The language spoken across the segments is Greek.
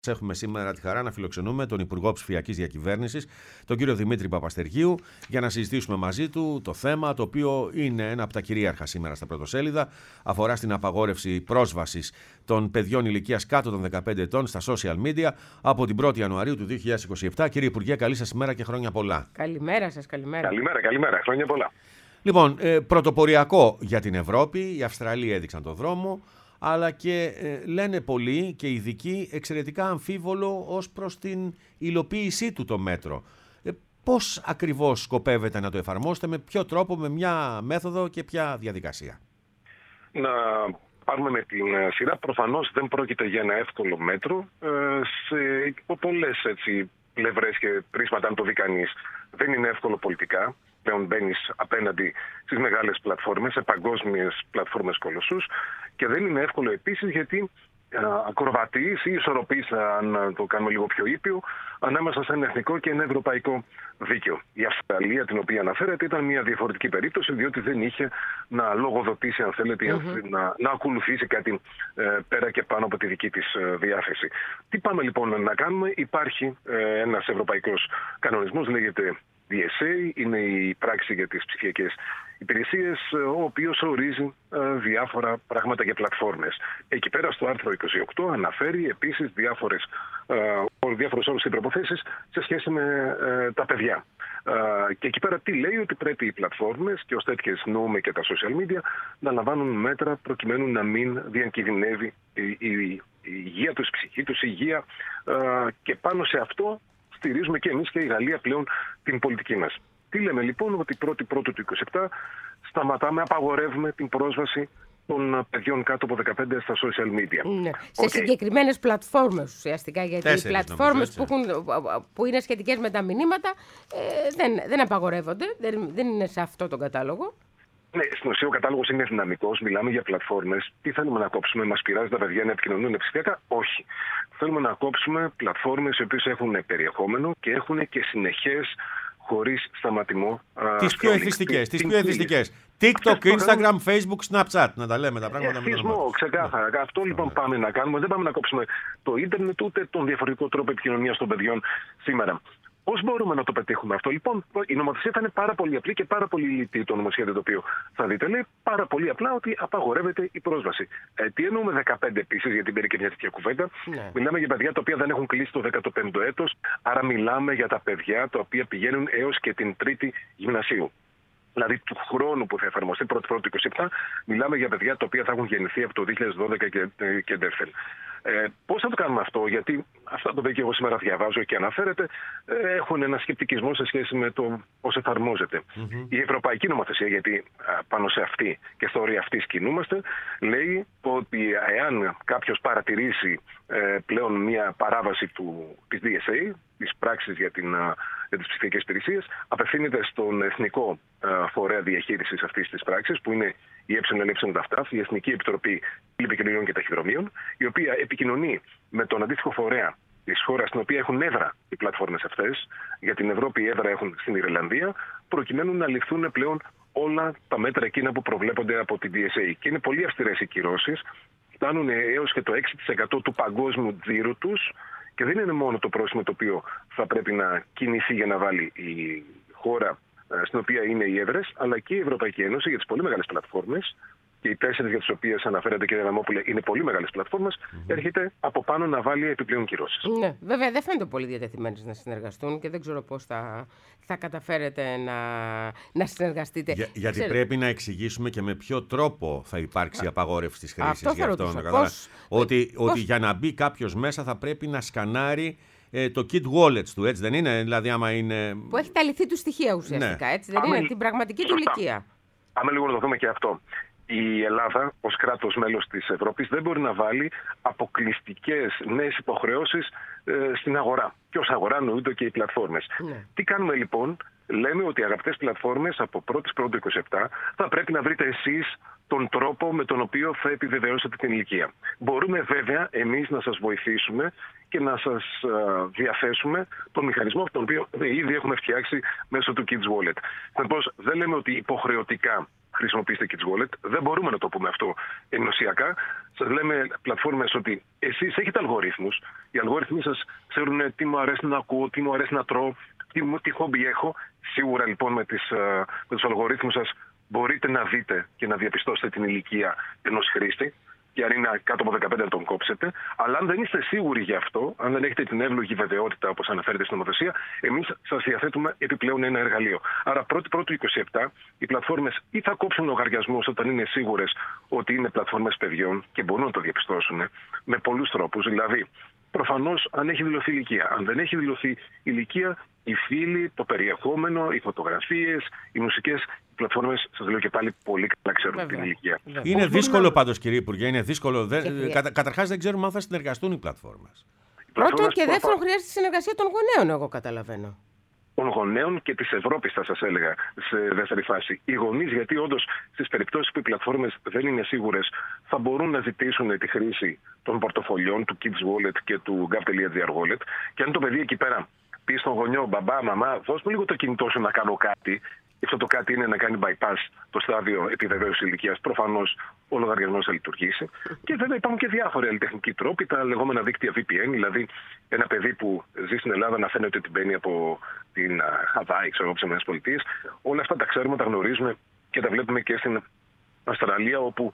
Έχουμε σήμερα τη χαρά να φιλοξενούμε τον Υπουργό Ψηφιακής Διακυβέρνησης, τον κύριο Δημήτρη Παπαστεργίου, για να συζητήσουμε μαζί του το θέμα, το οποίο είναι ένα από τα κυρίαρχα σήμερα στα πρωτοσέλιδα. Αφορά στην απαγόρευση πρόσβασης των παιδιών ηλικίας κάτω των 15 ετών στα social media από την 1η Ιανουαρίου του 2027. Κύριε Υπουργέ, καλή σας ημέρα και χρόνια πολλά. Καλημέρα σας, καλημέρα. Καλημέρα, χρόνια πολλά. Λοιπόν, πρωτοποριακό για την Ευρώπη, οι Αυστραλοί έδειξαν το δρόμο. Αλλά και λένε πολλοί και ειδικοί εξαιρετικά αμφίβολο ως προς την υλοποίησή του το μέτρο. Πώς ακριβώς σκοπεύετε να το εφαρμόσετε, με ποιο τρόπο, με μια μέθοδο και ποια διαδικασία? Να πάρουμε με την σειρά. Προφανώς δεν πρόκειται για ένα εύκολο μέτρο. Σε πολλές πλευρές και πρίσματα, αν το δει κανείς, δεν είναι εύκολο πολιτικά. Πλέον μπαίνεις απέναντι στις μεγάλες πλατφόρμες, σε παγκόσμιες πλατφόρμες κολοσσούς, και δεν είναι εύκολο επίσης γιατί ακροβατείς ή ισορροπείς, αν το κάνουμε λίγο πιο ήπιο, ανάμεσα σε ένα εθνικό και ένα ευρωπαϊκό δίκαιο. Η Αυστραλία, την οποία αναφέρατε, ήταν μια διαφορετική περίπτωση, διότι δεν είχε να λογοδοτήσει, αν θέλετε, να ακολουθήσει κάτι πέρα και πάνω από τη δική της διάθεση. Τι πάμε λοιπόν να κάνουμε? Υπάρχει ένας ευρωπαϊκός κανονισμός, λέγεται DSA, είναι η πράξη για τις ψηφιακές υπηρεσίες, ο οποίος ορίζει διάφορα πράγματα για πλατφόρμες. Εκεί πέρα στο άρθρο 28 αναφέρει επίσης διάφορους όρους και προποθέσεις σε σχέση με τα παιδιά. Και εκεί πέρα τι λέει? Ότι πρέπει οι πλατφόρμες, και ως τέτοιες νοούμε και τα social media, να λαμβάνουν μέτρα προκειμένου να μην διακινδυνεύει η υγεία τους, η ψυχή τους, η υγεία, και πάνω σε αυτό στηρίζουμε και εμείς και η Γαλλία πλέον την πολιτική μας. Τι λέμε λοιπόν? Ότι 1η Πρώτου του 2027 σταματάμε, απαγορεύουμε την πρόσβαση των παιδιών κάτω από 15 στα social media. Ναι. Σε συγκεκριμένες πλατφόρμες ουσιαστικά, γιατί οι πλατφόρμες που είναι σχετικές με τα μηνύματα δεν απαγορεύονται, δεν είναι σε αυτό τον κατάλογο. Ναι, στην ουσία ο κατάλογος είναι δυναμικός. Μιλάμε για πλατφόρμες. Τι θέλουμε να κόψουμε? Μας πειράζει τα παιδιά να επικοινωνούν ψηφιακά? Όχι. Θέλουμε να κόψουμε πλατφόρμες οι οποίες έχουν περιεχόμενο και έχουν και συνεχές, χωρίς σταματημό. Τις πιο εθιστικές. TikTok, Instagram, Facebook, Snapchat. Να τα λέμε τα πράγματα με τον νόμο. Ξεκάθαρα. Ναι. Αυτό λοιπόν πάμε να κάνουμε. Δεν πάμε να κόψουμε το ίντερνετ ούτε τον διαφορετικό τρόπο επικοινωνίας των παιδιών σήμερα. Πώς μπορούμε να το πετύχουμε αυτό? Λοιπόν, η νομοθεσία θα είναι πάρα πολύ απλή και πάρα πολύ λιτή, το νομοσχέδιο το οποίο θα δείτε. Λέει πάρα πολύ απλά ότι απαγορεύεται η πρόσβαση. Τι εννοούμε 15 επίσης, γιατί μπαίνει και μια τέτοια κουβέντα? Ναι. Μιλάμε για παιδιά τα οποία δεν έχουν κλείσει το 15ο έτος, άρα μιλάμε για τα παιδιά τα οποία πηγαίνουν έως και την 3η γυμνασίου. Δηλαδή του χρόνου που θα εφαρμοστεί 1η Πρώτου 2027, μιλάμε για παιδιά τα οποία θα έχουν γεννηθεί από το 2012 και εντεύθεν. Πώς θα το κάνουμε αυτό? Γιατί αυτά το οποίο εγώ σήμερα διαβάζω και αναφέρεται έχουν ένα σκεπτικισμό σε σχέση με το πώς εφαρμόζεται. Η ευρωπαϊκή νομοθεσία, γιατί πάνω σε αυτή και στο όρια αυτή κινούμαστε, λέει ότι εάν κάποιος παρατηρήσει πλέον μια παράβαση της DSA, της πράξης για τις ψηφιακές υπηρεσίες, απευθύνεται στον Εθνικό Φορέα Διαχείρισης αυτής της πράξης, που είναι η ΕΕ, η Εθνική Επιτροπή Τηλεπικοινωνιών και Ταχυδρομείων, η οποία επικοινωνεί με τον αντίστοιχο φορέα της χώρας στην οποία έχουν έδρα οι πλατφόρμες αυτές. Για την Ευρώπη η έδρα έχουν στην Ιρλανδία, προκειμένου να ληφθούν πλέον όλα τα μέτρα εκείνα που προβλέπονται από την DSA. Και είναι πολύ αυστηρές οι κυρώσεις, φτάνουν έως και το 6% του παγκόσμιου τζίρου τους. Και δεν είναι μόνο το πρόσημο το οποίο θα πρέπει να κινηθεί για να βάλει η χώρα στην οποία είναι οι έδρες, αλλά και η Ευρωπαϊκή Ένωση για τις πολύ μεγάλες πλατφόρμες, και οι 4 για τις οποίες αναφέρατε, κύριε Ραμόπουλε, είναι πολύ μεγάλες πλατφόρμες, έρχεται από πάνω να βάλει επιπλέον κυρώσεις. Ναι, βέβαια δεν φαίνονται πολύ διατεθειμένες να συνεργαστούν και δεν ξέρω πώς θα καταφέρετε να συνεργαστείτε. Γιατί πρέπει να εξηγήσουμε και με ποιο τρόπο θα υπάρξει απαγόρευση της χρήσης για αυτό. Ότι για να μπει κάποιος μέσα θα πρέπει να σκανάρει το kit wallets του, έτσι δεν είναι? Δηλαδή άμα είναι... Που έχει τα λιθή του στοιχεία ουσιαστικά, ναι. Έτσι δεν είναι? Την πραγματική του ηλικία. Πάμε λίγο να το δούμε και αυτό. Η Ελλάδα, ως κράτος μέλος της Ευρώπης, δεν μπορεί να βάλει αποκλειστικές νέες υποχρεώσεις στην αγορά. Και ως αγορά εννοούνται και οι πλατφόρμες. Ναι. Τι κάνουμε λοιπόν? Λέμε ότι, αγαπητές πλατφόρμες, από 1η Πρώτου 2027 θα πρέπει να βρείτε εσείς τον τρόπο με τον οποίο θα επιβεβαιώσετε την ηλικία. Μπορούμε βέβαια εμείς να σας βοηθήσουμε και να σας διαθέσουμε τον μηχανισμό τον οποίο ήδη έχουμε φτιάξει μέσω του Kids Wallet. Δεν λέμε ότι υποχρεωτικά χρησιμοποιήστε Kids Wallet. Δεν μπορούμε να το πούμε αυτό ενωσιακά. Σας λέμε πλατφόρμες ότι εσείς έχετε αλγορίθμους. Οι αλγόριθμοι σας ξέρουν τι μου αρέσει να ακούω, τι μου αρέσει να τρώω, τι χόμπι έχω. Σίγουρα λοιπόν με τους αλγορίθμους σας μπορείτε να δείτε και να διαπιστώσετε την ηλικία ενός χρήστη. Και αν είναι κάτω από 15 να τον κόψετε. Αλλά αν δεν είστε σίγουροι γι' αυτό, αν δεν έχετε την εύλογη βεβαιότητα όπως αναφέρεται στην νομοθεσία, εμείς σας διαθέτουμε επιπλέον ένα εργαλείο. Άρα 1η 27 οι πλατφόρμες ή θα κόψουν λογαριασμούς όταν είναι σίγουρες ότι είναι πλατφόρμες παιδιών και μπορούν να το διαπιστώσουν με πολλούς τρόπους. Δηλαδή, προφανώς αν έχει δηλωθεί ηλικία. Αν δεν έχει δηλωθεί ηλικία, οι φίλοι, το περιεχόμενο, οι φωτογραφίες, οι μουσικές πλατφόρμες, σας λέω και πάλι, πολύ καλά ξέρουν την ηλικία. Είναι δύσκολο πάντως, κύριε Υπουργέ, είναι δύσκολο. Καταρχάς δεν ξέρουμε αν θα συνεργαστούν οι πλατφόρμες. Πρώτον και δεύτερον, χρειάζεται συνεργασία των γονέων, εγώ καταλαβαίνω. Των γονέων και της Ευρώπης, θα σας έλεγα, σε δεύτερη φάση. Οι γονείς, γιατί όντως στις περιπτώσεις που οι πλατφόρμες δεν είναι σίγουρες, θα μπορούν να ζητήσουν τη χρήση των πορτοφολιών, του Kids Wallet και του gov.gr Wallet. Και αν το παιδί εκεί πέρα πει στον γονιό, μπαμπά, μαμά, δώσ' μου λίγο το κινητό σου να κάνω κάτι. Αυτό το κάτι είναι να κάνει bypass το στάδιο επιβεβαίωσης ηλικίας. Προφανώς ο λογαριασμός θα λειτουργήσει. Και βέβαια υπάρχουν και διάφοροι αλληλετεχνικοί τρόποι, τα λεγόμενα δίκτυα VPN, δηλαδή ένα παιδί που ζει στην Ελλάδα να φαίνεται ότι μπαίνει από την Χαβάη, ξέρω εγώ, από τις ΗΠΑ. Όλα αυτά τα ξέρουμε, τα γνωρίζουμε και τα βλέπουμε και στην Αυστραλία, όπου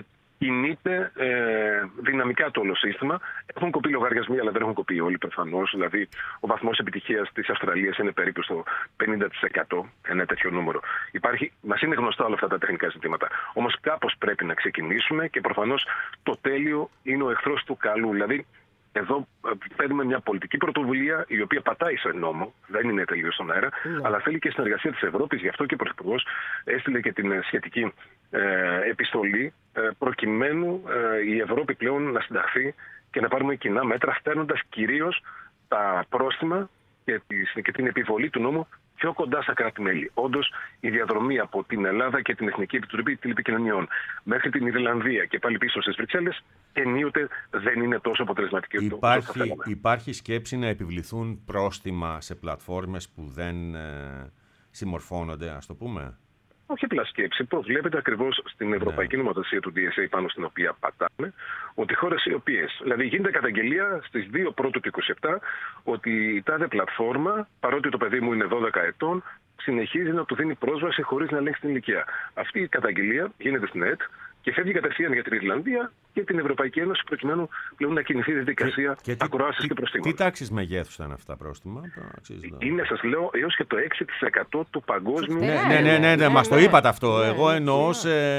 κινείται δυναμικά το όλο σύστημα. Έχουν κοπεί λογαριασμοί, αλλά δεν έχουν κοπεί όλοι προφανώς. Δηλαδή, ο βαθμός επιτυχίας της Αυστραλίας είναι περίπου στο 50%, ένα τέτοιο νούμερο. Μας είναι γνωστά όλα αυτά τα τεχνικά ζητήματα. Όμως κάπως πρέπει να ξεκινήσουμε και προφανώς το τέλειο είναι ο εχθρός του καλού. Δηλαδή, εδώ παίρνουμε μια πολιτική πρωτοβουλία η οποία πατάει σε νόμο, δεν είναι τελείως στον αέρα, αλλά θέλει και συνεργασία της Ευρώπης. Γι' αυτό και ο Πρωθυπουργός έστειλε και την σχετική επιστολή, προκειμένου η Ευρώπη πλέον να συνταχθεί και να πάρουμε κοινά μέτρα, φτάνοντας κυρίως τα πρόστιμα και την επιβολή του νόμου πιο κοντά στα κράτη-μέλη. Όντως, η διαδρομή από την Ελλάδα και την Εθνική Επιτροπή Τηλεπικοινωνιών μέχρι την Ιρλανδία και πάλι πίσω στις Βρυξέλλες, ενίοτε δεν είναι τόσο αποτελεσματική. Υπάρχει σκέψη να επιβληθούν πρόστιμα σε πλατφόρμες που δεν συμμορφώνονται, ας το πούμε? Όχι απλά σκέψη, προβλέπεται ακριβώς στην Ευρωπαϊκή Νομοθεσία του DSA, πάνω στην οποία πατάμε, ότι χώρες οι οποίες, δηλαδή γίνεται καταγγελία στις 2 Πρώτου του 27 ότι η τάδε πλατφόρμα, παρότι το παιδί μου είναι 12 ετών, συνεχίζει να του δίνει πρόσβαση χωρίς να ελέγξει την ηλικία. Αυτή η καταγγελία γίνεται στην ΕΕΤ και φεύγει κατευθείαν για την Ιρλανδία και την Ευρωπαϊκή Ένωση, προκειμένου πλέον να κινηθεί η διαδικασία ακροάσεις και προστήμων. Τι τάξεις μεγέθους ήταν αυτά πρόστιμα? Είναι, σας λέω, έως και το 6% του παγκόσμιου. Ναι, μας το είπατε αυτό. Εγώ εννοώ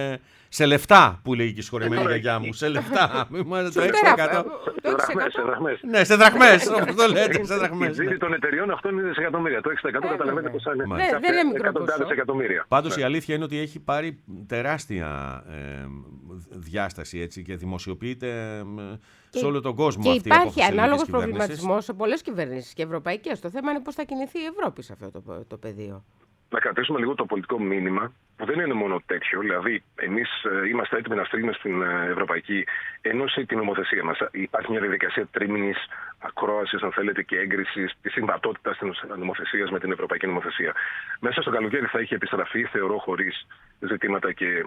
σε λεφτά, που λέει και η συγχωρεμένη γιαγιά μου. Σε λεφτά. Το 6%. Σε δραχμές. Ναι, σε δραχμές, όπως το λέτε. Σε δραχμές. Η ζήτηση των εταιριών αυτών είναι δισεκατομμύρια. Το 6% καταλαβαίνετε πως είναι εκατοντάδες εκατομμύρια. Πάντως η αλήθεια είναι ότι έχει πάρει τεράστια διάσταση, έτσι, και δημοσιοποιείται σε όλο τον κόσμο. Και αυτή υπάρχει ανάλογος προβληματισμός σε πολλές κυβερνήσεις και ευρωπαϊκές. Το θέμα είναι πώς θα κινηθεί η Ευρώπη σε αυτό το πεδίο. Να κρατήσουμε λίγο το πολιτικό μήνυμα, που δεν είναι μόνο τέτοιο. Δηλαδή, εμείς είμαστε έτοιμοι να στείλουμε στην Ευρωπαϊκή Ένωση την νομοθεσία μας. Υπάρχει μια διαδικασία τρίμηνης ακρόασης, αν θέλετε, και έγκρισης της συμβατότητας της νομοθεσίας με την Ευρωπαϊκή Νομοθεσία. Μέσα στο καλοκαίρι θα έχει επιστραφεί, θεωρώ, χωρίς ζητήματα και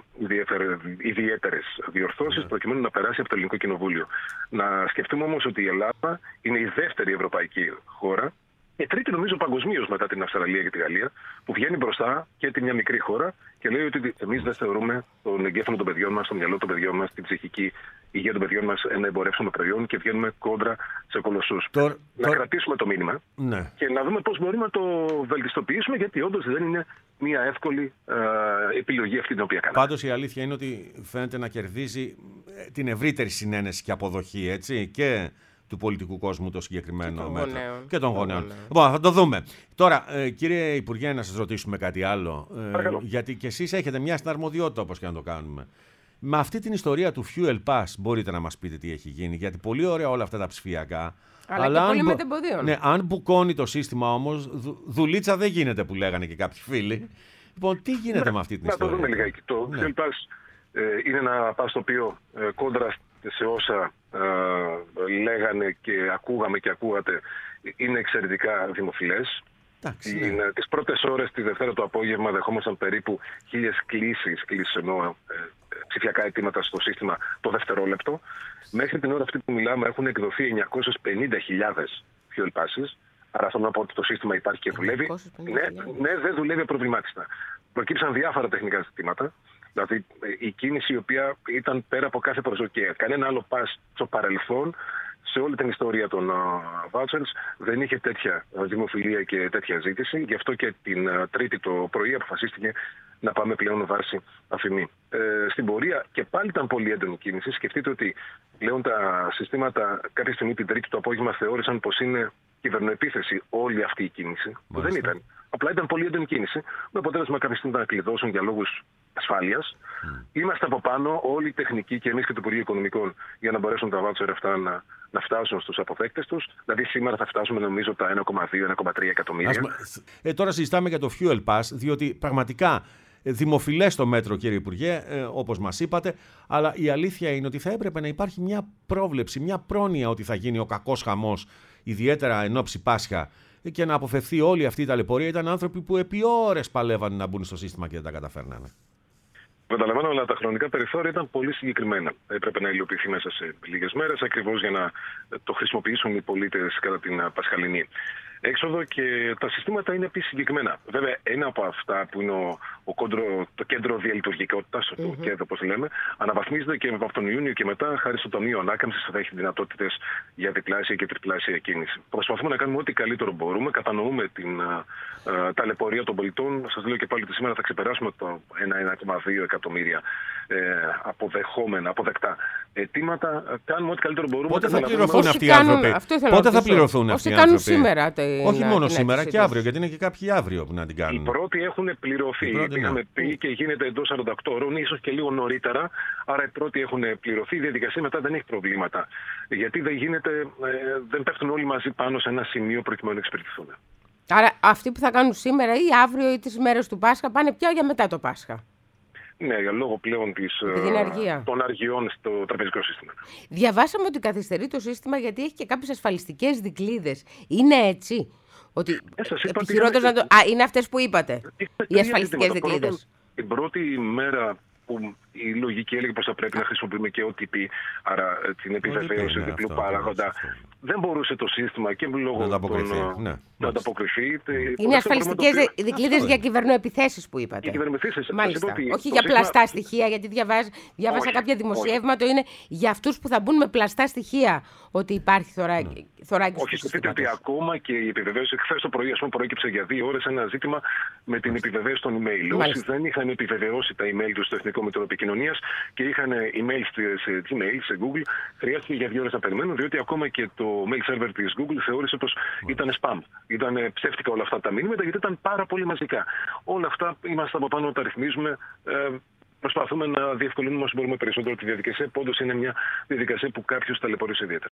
ιδιαίτερες διορθώσεις, προκειμένου να περάσει από το Ελληνικό Κοινοβούλιο. Να σκεφτούμε όμως ότι η Ελλάδα είναι η δεύτερη ευρωπαϊκή χώρα, και τρίτη νομίζω παγκοσμίως μετά την Αυστραλία και τη Γαλλία, που βγαίνει μπροστά και τη μια μικρή χώρα και λέει ότι εμείς δεν θεωρούμε τον εγκέφαλο των παιδιών μας, το μυαλό των παιδιών μας, την ψυχική υγεία των παιδιών μας ένα εμπορεύσιμο προϊόν και βγαίνουμε κόντρα σε κολοσσούς. Να κρατήσουμε το μήνυμα και να δούμε πώς μπορούμε να το βελτιστοποιήσουμε, γιατί όντως δεν είναι μια εύκολη επιλογή αυτή την οποία κάναμε. Πάντως η αλήθεια είναι ότι φαίνεται να κερδίζει την ευρύτερη συνένεση και αποδοχή, έτσι, και του πολιτικού κόσμου το συγκεκριμένο μέτρο. Και των γονέων. Λοιπόν, θα το δούμε. Τώρα, κύριε Υπουργέ, να σας ρωτήσουμε κάτι άλλο. Γιατί και εσείς έχετε μια συναρμοδιότητα, όπως και να το κάνουμε. Με αυτή την ιστορία του Fuel Pass μπορείτε να μας πείτε τι έχει γίνει? Γιατί πολύ ωραία όλα αυτά τα ψηφιακά. Αλλά και πολύ μετεμποδίων. Ναι, αν μπουκώνει το σύστημα όμως, δουλίτσα δεν γίνεται, που λέγανε και κάποιοι φίλοι. Λοιπόν, τι γίνεται με αυτή την ιστορία? Να το δούμε λιγάκι. Το Fuel Pass είναι ένα pass το οποίο κόντρα σε όσα λέγανε και ακούγαμε και ακούγατε, είναι εξαιρετικά δημοφιλές. Τις πρώτες ώρες τη Δευτέρα το απόγευμα δεχόμασταν περίπου 1.000 κλήσεις εννοώ ψηφιακά αιτήματα στο σύστημα το δευτερόλεπτο. Μέχρι την ώρα αυτή που μιλάμε έχουν εκδοθεί 950.000 fuel passes. Άρα θέλω να πω ότι το σύστημα υπάρχει και δουλεύει. Ναι, δεν δουλεύει απροβλημάτιστα. Προκύψαν διάφορα τεχνικά ζητήματα. Δηλαδή η κίνηση η οποία ήταν πέρα από κάθε προσδοκία. Κανένα άλλο pass στο παρελθόν σε όλη την ιστορία των vouchers δεν είχε τέτοια δημοφιλία και τέτοια ζήτηση. Γι' αυτό και την Τρίτη το πρωί αποφασίστηκε να πάμε πλέον βάση αφημί. Στην πορεία και πάλι ήταν πολύ έντονη κίνηση. Σκεφτείτε ότι πλέον τα συστήματα κάποια στιγμή την Τρίτη το απόγευμα θεώρησαν πως είναι κυβερνοεπίθεση όλη αυτή η κίνηση. Δεν ήταν. Απλά ήταν πολύ έντονη κίνηση. Με αποτέλεσμα κάποια στιγμή να κλειδώσουν για λόγους ασφάλειας. Είμαστε από πάνω, όλοι οι τεχνικοί και εμείς και το Υπουργείο Οικονομικών, για να μπορέσουν τα voucher αυτά να φτάσουν στους αποδέκτες τους. Δηλαδή σήμερα θα φτάσουμε νομίζω τα 1,2-1,3 εκατομμύρια. Τώρα συζητάμε για το Fuel Pass, διότι πραγματικά δημοφιλές το μέτρο, κύριε Υπουργέ, όπως μας είπατε, αλλά η αλήθεια είναι ότι θα έπρεπε να υπάρχει μια πρόβλεψη, μια πρόνοια ότι θα γίνει ο κακός χαμός, ιδιαίτερα εν ώψη Πάσχα, και να αποφευθεί όλη αυτή η ταλαιπωρία. Ήταν άνθρωποι που επί ώρες παλεύαν να μπουν στο σύστημα και δεν τα καταφέρνανε. Καταλαβαίνω, αλλά τα χρονικά περιθώρια ήταν πολύ συγκεκριμένα. Έπρεπε να υλοποιηθεί μέσα σε λίγες μέρες, ακριβώς για να το χρησιμοποιήσουν οι πολίτες κατά την Πασχαλινή έξοδο, και τα συστήματα είναι επίσης συγκεκριμένα. Βέβαια, ένα από αυτά που είναι το κέντρο διαλειτουργικότητας, το ΚΕΔ όπως λέμε, αναβαθμίζεται και από τον Ιούνιο και μετά, χάρη στο Ταμείο Ανάκαμψης, θα έχει δυνατότητες για διπλάσια και τριπλάσια κίνηση. Προσπαθούμε να κάνουμε ό,τι καλύτερο μπορούμε. Κατανοούμε την ταλαιπωρία των πολιτών. Σας λέω και πάλι ότι σήμερα θα ξεπεράσουμε το 1,2 εκατομμύρια αποδεκτά αιτήματα. Κάνουμε ό,τι καλύτερο μπορούμε. Πότε θα πληρωθούν αυτοί οι άνθρωποι? Πότε θα πληρωθούν αυτοί οι άνθρωποι? Σήμερα. Όχι μόνο σήμερα και αύριο, γιατί είναι και κάποιοι αύριο που να την κάνουν. Οι πρώτοι έχουν πληρωθεί. Είχαμε πει και γίνεται εντός 48 ώρων, ίσως και λίγο νωρίτερα. Άρα οι πρώτοι έχουν πληρωθεί. Η διαδικασία μετά δεν έχει προβλήματα. Γιατί δεν πέφτουν όλοι μαζί πάνω σε ένα σημείο προκειμένου να εξυπηρετηθούν. Άρα αυτοί που θα κάνουν σήμερα ή αύριο ή τις μέρες του Πάσχα πάνε πια για μετά το Πάσχα. Ναι, για λόγω πλέον των αργιών στο τραπεζικό σύστημα. Διαβάσαμε ότι καθυστερεί το σύστημα γιατί έχει και κάποιες ασφαλιστικές δικλείδες. Είναι έτσι? Ότι είναι αυτές που είπατε, οι ασφαλιστικές δικλείδες? Την πρώτη μέρα που η λογική έλεγε πως θα πρέπει να χρησιμοποιούμε και OTP, άρα την επιβεβαίωση διπλού παράγοντα, δεν μπορούσε το σύστημα και λόγω να ανταποκριθεί. Είναι ασφαλιστικές δικλείδες για κυβερνοεπιθέσεις που είπατε. Μάλιστα. Όχι για πλαστά στοιχεία, γιατί διάβασα κάποια δημοσιεύματα, είναι για αυτούς που θα μπουν με πλαστά στοιχεία ότι υπάρχει θωράκι στο σύστημα. Όχι, σκεφτείτε ότι ακόμα και η επιβεβαίωση, χθες το πρωί προέκυψε για 2 ώρες ένα ζήτημα με την επιβεβαίωση των email. Όσοι δεν είχαν επιβεβαιώσει τα email του στο Εθνικό Μητρό Επικοινωνίας και είχαν email σε Gmail, σε Google, χρειάστηκε για 2 ώρες να περιμένουν, διότι ακόμα και το mail server της Google θεώρησε πως ήταν spam. Ήταν ψεύτικα όλα αυτά τα μηνύματα, γιατί ήταν πάρα πολύ μαζικά. Όλα αυτά είμαστε από πάνω να τα ρυθμίζουμε. Προσπαθούμε να διευκολύνουμε όσο μπορούμε περισσότερο τη διαδικασία. Όντως είναι μια διαδικασία που κάποιος ταλαιπωρήσει ιδιαίτερα.